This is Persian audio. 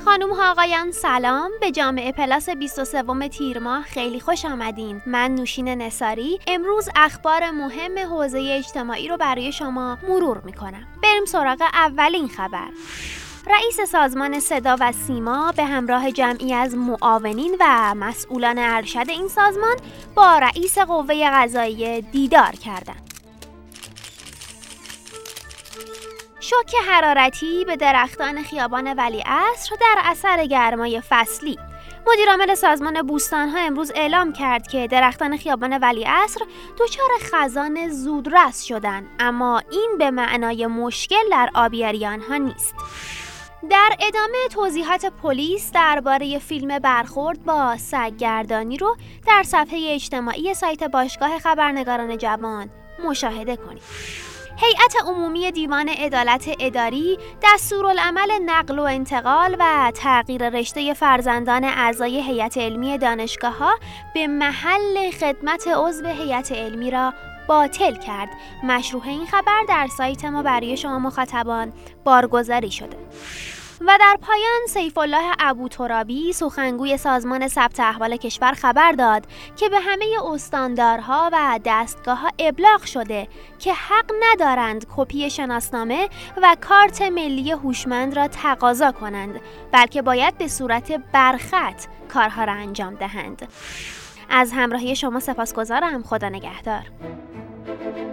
خانم ها آقایان سلام، به جامعه پلاس 23 تیر ماه خیلی خوش آمدین. من نوشین نثاری امروز اخبار مهم حوزه اجتماعی رو برای شما مرور میکنم. بریم سراغ اولین خبر. رئیس سازمان صدا و سیما به همراه جمعی از معاونین و مسئولان ارشد این سازمان با رئیس قوه قضاییه دیدار کردند. شوک حرارتی به درختان خیابان ولیعصر در اثر گرمای فصلی. مدیرعامل سازمان بوستان‌ها امروز اعلام کرد که درختان خیابان ولیعصر دچار خزان زودرس شدند، اما این به معنای مشکل در آبیاری آنها نیست. در ادامه توضیحات پلیس درباره فیلم برخورد با سگ‌گردانی رو در صفحه اجتماعی سایت باشگاه خبرنگاران جوان مشاهده کنید. هیئت عمومی دیوان عدالت اداری دستورالعمل نقل و انتقال و تغییر رشته فرزندان اعضای هیئت علمی دانشگاه‌ها به محل خدمت عضو هیئت علمی را باطل کرد. مشروح این خبر در سایت ما برای شما مخاطبان بارگذاری شده. و در پایان سیفالله ابوترابی سخنگوی سازمان ثبت احوال کشور خبر داد که به همه استاندارها و دستگاه‌ها ابلاغ شده که حق ندارند کپی شناسنامه و کارت ملی هوشمند را تقاضا کنند، بلکه باید به صورت برخط کارها را انجام دهند. از همراهی شما سپاسگزارم. خدا نگهدار.